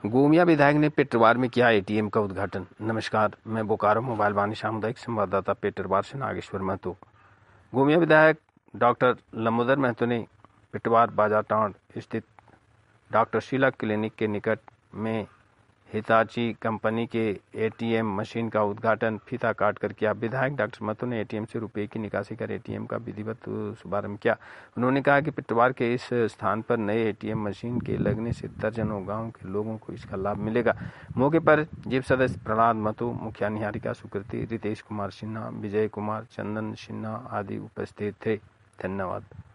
गोमिया विधायक ने पेटरवार में किया एटीएम का उद्घाटन। नमस्कार, मैं बोकारो मोबाइल वाणी सामुदायिक संवाददाता पेटरवार से नागेश्वर महतो। गोमिया विधायक डॉक्टर लंबोदर महतो ने पेटरवार बाजार टाउन स्थित डॉक्टर शीला क्लिनिक के निकट में हिताची कंपनी के एटीएम मशीन का उद्घाटन फीता काट कर किया। विधायक डॉक्टर महतो ने एटीएम से रुपए की निकासी कर एटीएम का विधिवत शुभारंभ किया। उन्होंने कहा कि पेटरवार के इस स्थान पर नए एटीएम मशीन के लगने से दर्जनों गांव के लोगों को इसका लाभ मिलेगा। मौके पर जीप सदस्य प्रहलाद महतो, मुखिया निहारिका सुकृति, रितेश कुमार सिन्हा, विजय कुमार, चंदन सिन्हा आदि उपस्थित थे। धन्यवाद।